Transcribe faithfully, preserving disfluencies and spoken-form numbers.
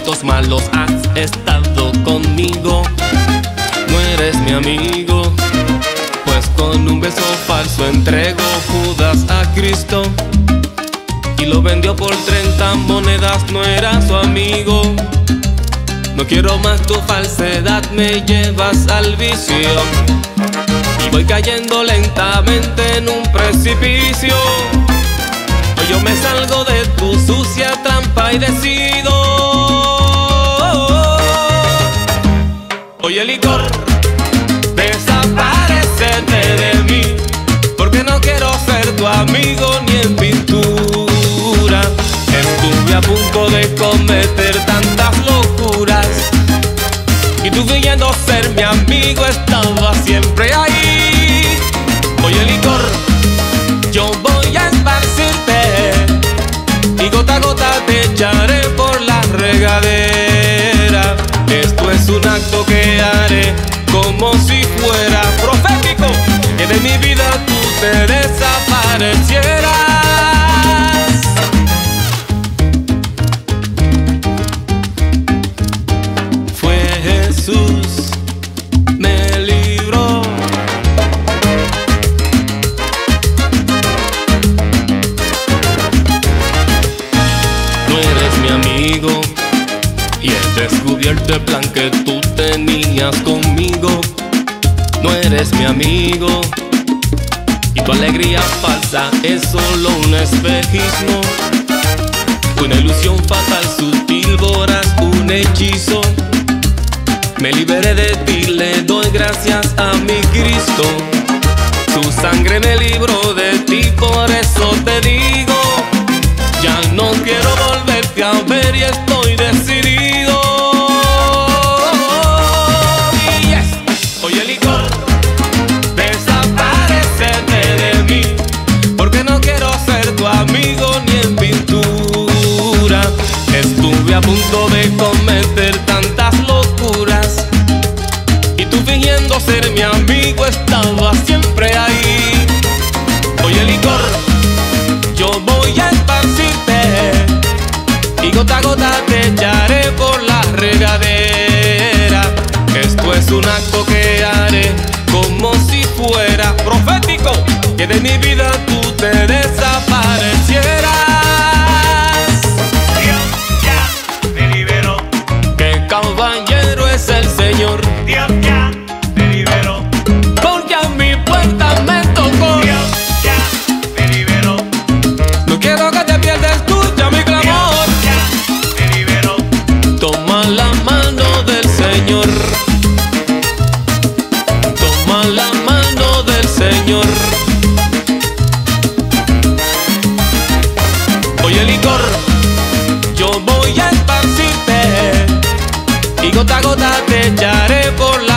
momentos malos has estado conmigo. No eres mi amigo, pues con un beso falso entregó Judas a Cristo y lo vendió por treinta monedas. No era su amigo. No quiero más tu falsedad, me llevas al vicio y voy cayendo lentamente en un precipicio. Hoy yo me salgo de tu sucia trampa y decido. Oye, licor, desaparécete de mí, porque no quiero ser tu amigo ni en pintura. Estuve a punto de cometer tantas locuras y tú fingiendo ser mi amigo estaba siempre ahí. Oye, licor, yo voy a esparcirte y gota a gota te echaré por la regadera. Esto es un acto que haré como si fuera profético, que de mi vida tú te desaparecieras. Fue Jesús, me libró. No eres mi amigo y he descubierto el plan que tú tenías conmigo. No eres mi amigo y tu alegría falsa es solo un espejismo, una ilusión fatal, sutil, voraz, un hechizo. Me liberé de ti, le doy gracias a mi Cristo. Su sangre me libró de ti, por eso te digo, ya no quiero volverte a ver y estoy decidido. Yes. Oye, licor, desaparécete de mí, porque no quiero ser tu amigo ni en pintura. Estuve a punto de cometer tantas locuras y tú fingiendo ser mi amigo estaba siempre ahí. Oye, licor, yo voy a esparcirte y gota a gota te echaré por la regadera. Esto es un acto que haré como si fuera profético, que de mi vida tú te desaparecieras. Dios ya me liberó, ¡Qué caballero es el Señor! Dios ya me liberó, Porque a mi puerta me tocó. Dios ya me liberó, No quiero que te pierdas, escucha mi clamor. Dios ya me liberó, Toma la mano del Señor, toma la mano del Señor. Oye, licor, yo voy a esparcirte y gota a gota te echaré por la